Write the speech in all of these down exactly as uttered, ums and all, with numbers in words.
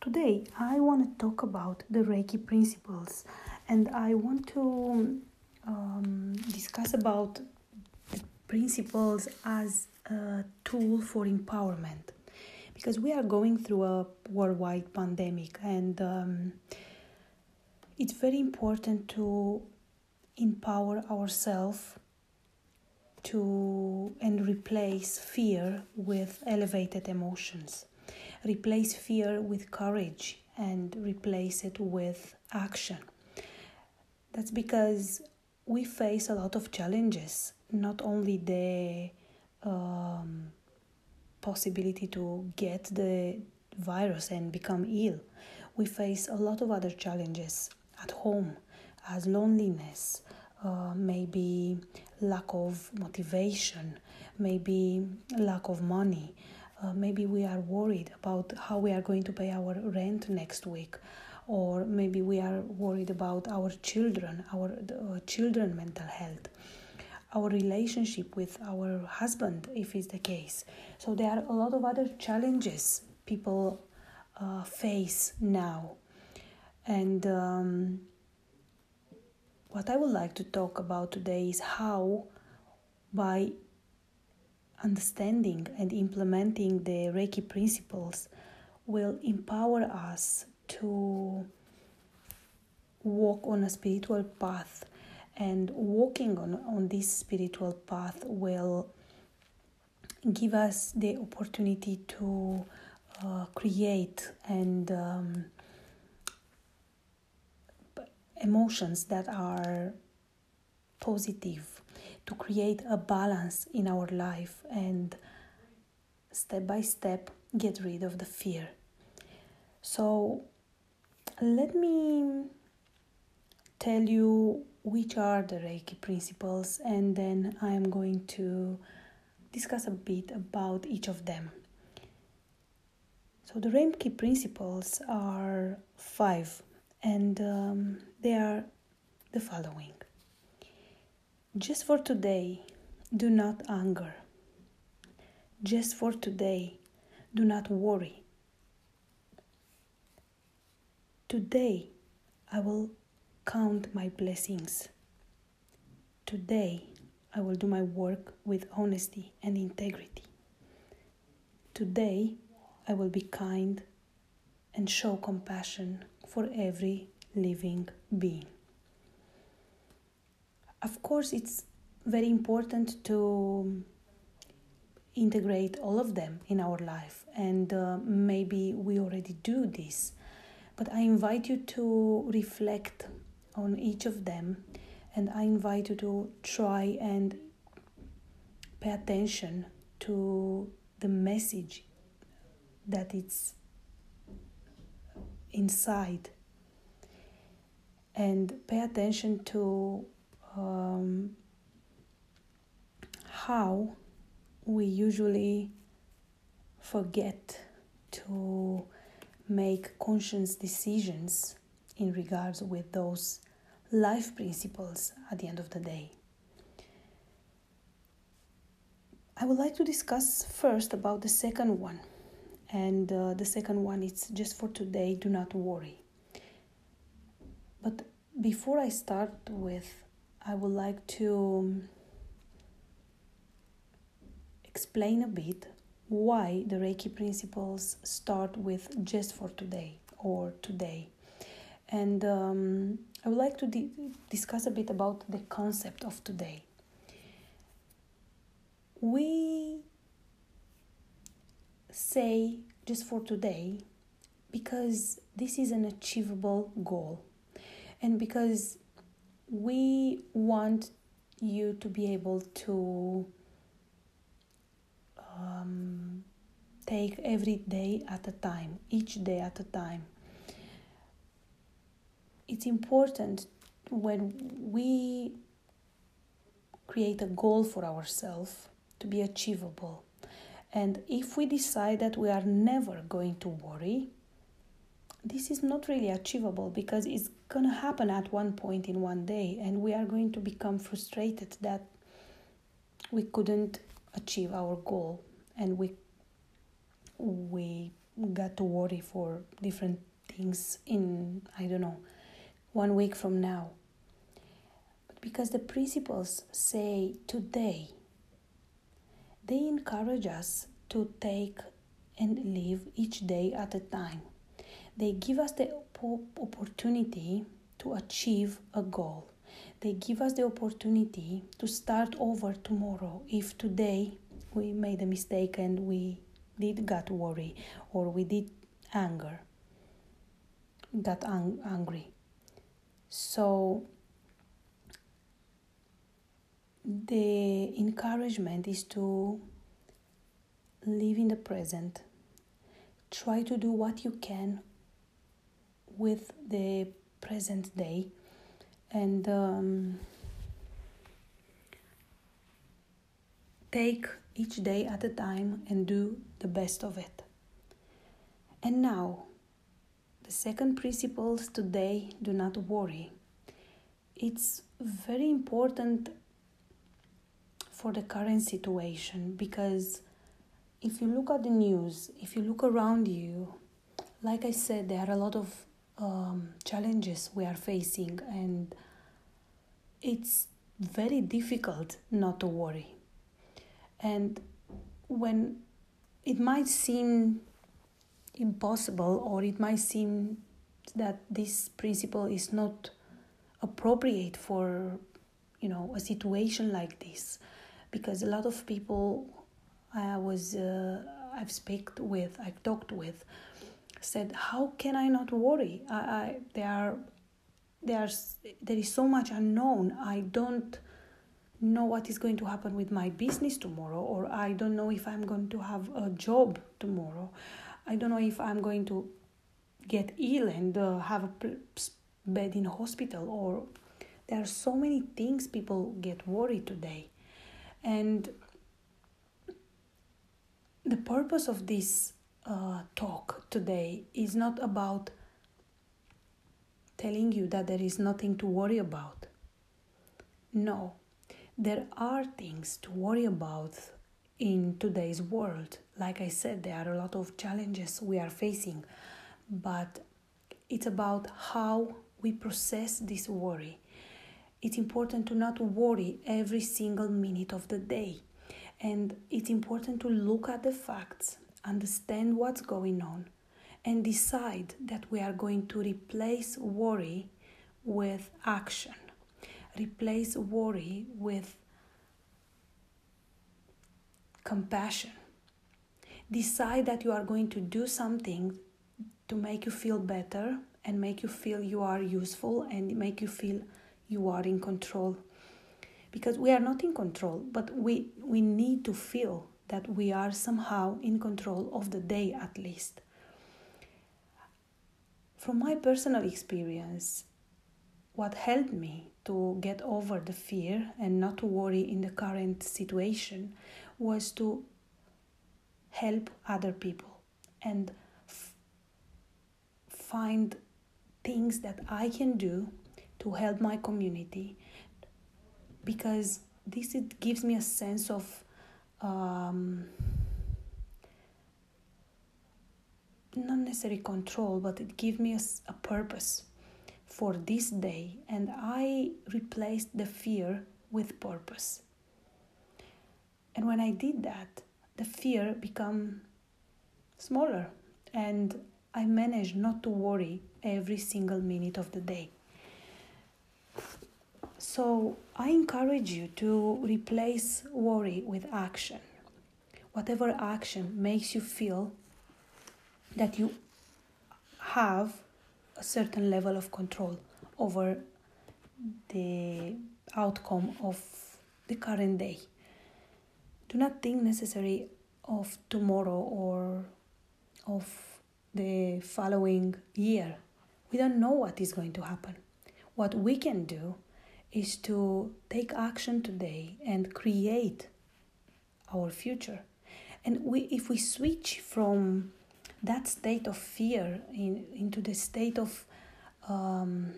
Today, I want to talk about the Reiki principles, and I want to um, discuss about the principles as a tool for empowerment, because we are going through a worldwide pandemic, and um, it's very important to empower ourselves to and replace fear with elevated emotions. Replace fear with courage and replace it with action. That's because we face a lot of challenges, not only the um, possibility to get the virus and become ill. We face a lot of other challenges at home, as loneliness, uh, maybe lack of motivation, maybe lack of money. Uh, maybe we are worried about how we are going to pay our rent next week, or maybe we are worried about our children, our uh, children mental health, our relationship with our husband, if it's the case. So there are a lot of other challenges people uh, face now. And um, what I would like to talk about today is how, by understanding and implementing the Reiki principles, will empower us to walk on a spiritual path. And walking on, on this spiritual path will give us the opportunity to uh, create and um, emotions that are positive, to create a balance in our life and step by step get rid of the fear. So let me tell you which are the Reiki principles, and then I am going to discuss a bit about each of them. So the Reiki principles are five, and um, they are the following. Just for today, do not anger. Just for today, do not worry. Today, I will count my blessings. Today, I will do my work with honesty and integrity. Today, I will be kind and show compassion for every living being. Of course, it's very important to integrate all of them in our life, and uh, maybe we already do this, but I invite you to reflect on each of them, and I invite you to try and pay attention to the message that it's inside, and pay attention to um, how we usually forget to make conscious decisions in regards with those life principles at the end of the day. I would like to discuss first about the second one. And uh, the second one is just for today, do not worry. But before I start with, I would like to explain a bit why the Reiki principles start with just for today or today. And um, I would like to di- discuss a bit about the concept of today. We say just for today because this is an achievable goal, and because we want you to be able to um, take every day at a time, each day at a time. It's important when we create a goal for ourselves to be achievable. And if we decide that we are never going to worry, this is not really achievable, because it's going to happen at one point in one day, and we are going to become frustrated that we couldn't achieve our goal, and we we got to worry for different things in, I don't know, one week from now. But because the principles say today, they encourage us to take and live each day at a time. They give us the opportunity to achieve a goal. They give us the opportunity to start over tomorrow if today we made a mistake and we did got worry or we did anger, got ang- angry. So the encouragement is to live in the present. Try to do what you can with the present day, and um, take each day at a time and do the best of it. And now, the second principle today, do not worry. It's very important for the current situation, because if you look at the news, if you look around you, like I said, there are a lot of um, challenges we are facing, and it's very difficult not to worry. And when it might seem impossible, or it might seem that this principle is not appropriate for, you know, a situation like this, because a lot of people I was uh, I've spoken with, I've talked with, said, "How can I not worry? I, I there are there's there is so much unknown. I don't know what is going to happen with my business tomorrow, or I don't know if I'm going to have a job tomorrow. I don't know if I'm going to get ill and uh, have a bed in hospital." Or there are so many things people get worried today. And the purpose of this uh, talk today is not about telling you that there is nothing to worry about. No, there are things to worry about in today's world. Like I said, there are a lot of challenges we are facing, but it's about how we process this worry. It's important to not worry every single minute of the day. And it's important to look at the facts, understand what's going on, and decide that we are going to replace worry with action. Replace worry with compassion. Decide that you are going to do something to make you feel better and make you feel you are useful and make you feel you are in control. Because we are not in control, but we, we need to feel that we are somehow in control of the day at least. From my personal experience, what helped me to get over the fear and not to worry in the current situation was to help other people and f- find things that I can do to help my community, because this it gives me a sense of um, not necessarily control, but it gives me a, a purpose for this day, and I replaced the fear with purpose. And when I did that, the fear became smaller, and I managed not to worry every single minute of the day. So I encourage you to replace worry with action. Whatever action makes you feel that you have a certain level of control over the outcome of the current day. Do not think necessarily of tomorrow or of the following year. We don't know what is going to happen. What we can do is to take action today and create our future. And we, if we switch from that state of fear in, into the state of um,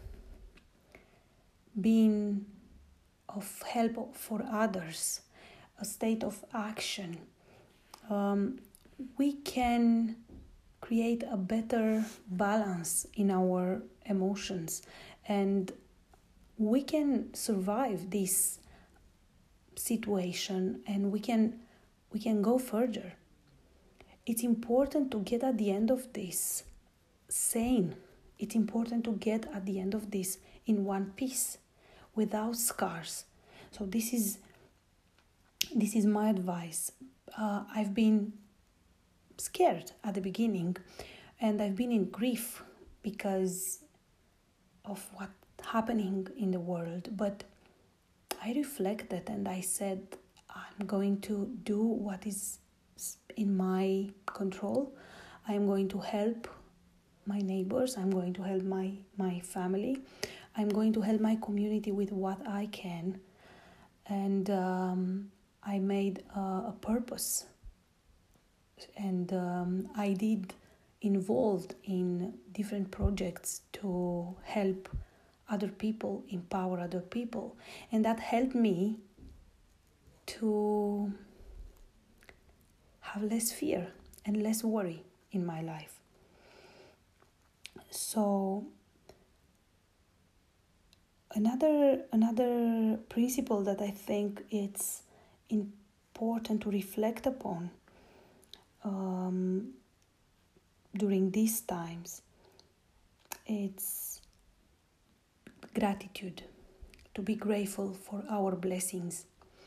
being of help for others, a state of action, um, we can create a better balance in our emotions, and we can survive this situation, and we can we can go further. It's important to get at the end of this sane. It's important to get at the end of this in one piece, without scars. So this is this is my advice. Uh, I've been scared at the beginning, and I've been in grief because of what's happening in the world. But I reflected and I said, I'm going to do what is in my control. I'm going to help my neighbors. I'm going to help my, my family. I'm going to help my community with what I can. And um, I made a, a purpose. And um, I did involved in different projects to help other people, empower other people. And that helped me to have less fear and less worry in my life. So another another principle that I think it's important to reflect upon um, during these times, it's gratitude, to be grateful for our blessings.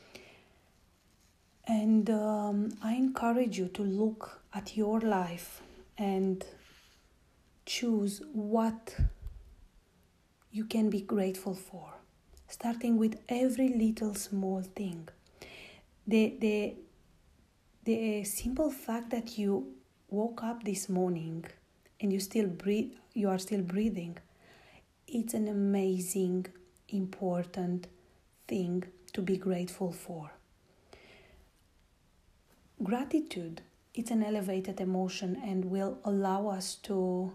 And um, I encourage you to look at your life and choose what you can be grateful for, starting with every little small thing. The, the, the simple fact that you woke up this morning and you still breathe, you are still breathing, it's an amazing, important thing to be grateful for. Gratitude, it's an elevated emotion and will allow us to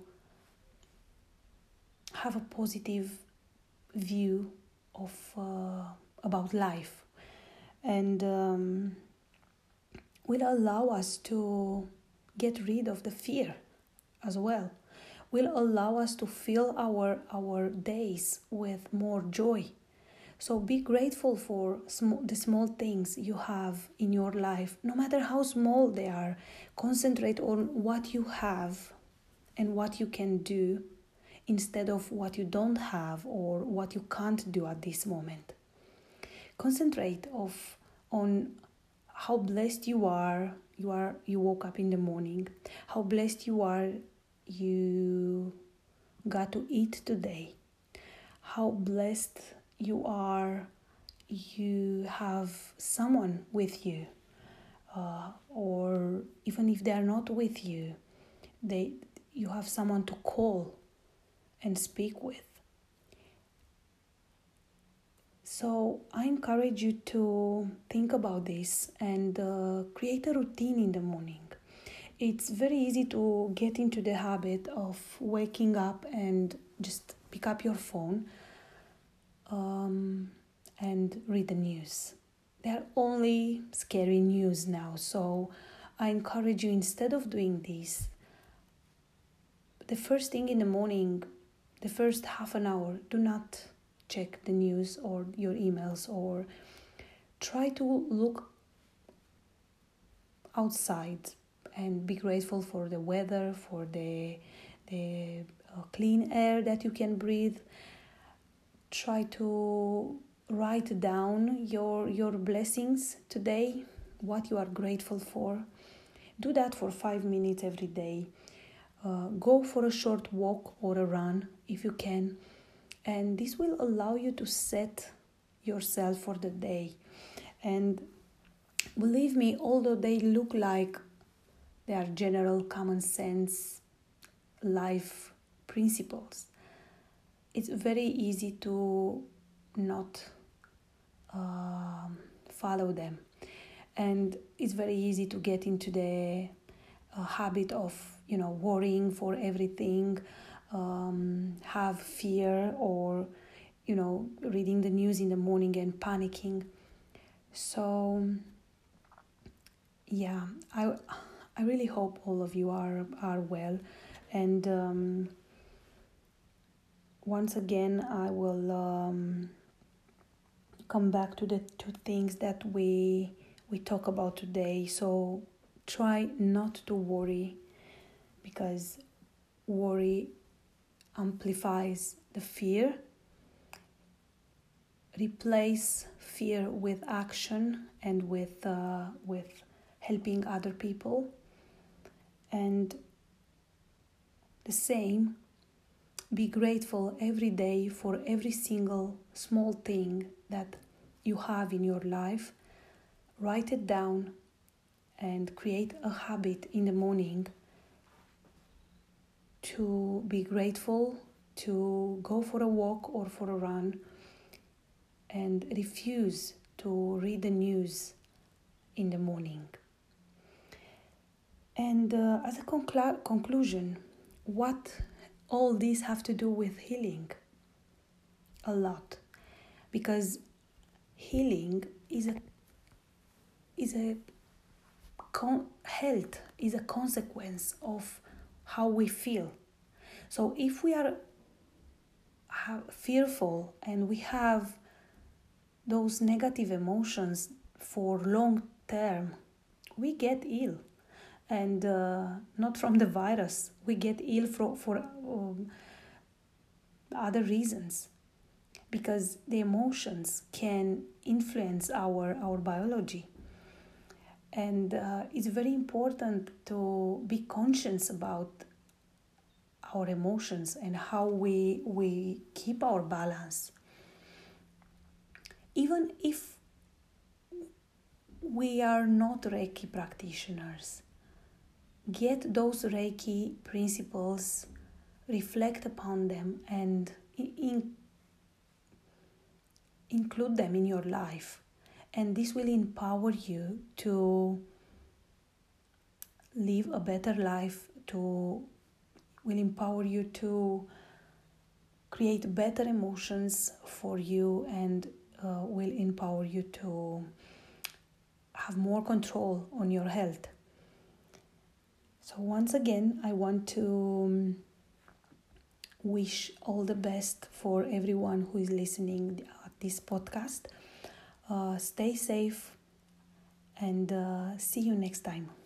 have a positive view of uh, about life, and um, will allow us to get rid of the fear as well. Will allow us to fill our our days with more joy. So be grateful for sm- the small things you have in your life, no matter how small they are. Concentrate on what you have and what you can do instead of what you don't have or what you can't do at this moment. Concentrate of on how blessed you are. You are you woke up in the morning. How blessed you are. You got to eat today. How blessed you are, you have someone with you, uh, or even if they are not with you, they you have someone to call and speak with. So I encourage you to think about this and uh, create a routine in the morning. It's very easy to get into the habit of waking up and just pick up your phone Um, and read the news. There are only scary news now, so I encourage you, instead of doing this, the first thing in the morning, the first half an hour, do not check the news or your emails, or try to look outside and be grateful for the weather, for the the uh, clean air that you can breathe. Try to write down your your blessings today, what you are grateful for. Do that for five minutes every day. Uh, go for a short walk or a run if you can, and this will allow you to set yourself for the day. And believe me, although they look like they are general common sense life principles, it's very easy to not uh, follow them. And it's very easy to get into the uh, habit of, you know, worrying for everything, um, have fear, or, you know, reading the news in the morning and panicking. So, yeah, I, I really hope all of you are are well, and um, once again I will um, come back to the two things that we we talk about today. So try not to worry, because worry amplifies the fear. Replace fear with action and with uh, with helping other people. And the same, be grateful every day for every single small thing that you have in your life. Write it down and create a habit in the morning to be grateful, to go for a walk or for a run, and refuse to read the news in the morning. And uh, as a conclu- conclusion, what all these have to do with healing? A lot. Because healing is a is a con- health is a consequence of how we feel. So if we are have, fearful and we have those negative emotions for long term, we get ill. And uh, not from the virus, we get ill for, for um, other reasons, because the emotions can influence our, our biology. And uh, it's very important to be conscious about our emotions and how we, we keep our balance. Even if we are not Reiki practitioners, get those Reiki principles, reflect upon them, and in, include them in your life. And this will empower you to live a better life, to will empower you to create better emotions for you, and uh, will empower you to have more control on your health. So once again, I want to wish all the best for everyone who is listening at this podcast. Uh, stay safe, and uh, see you next time.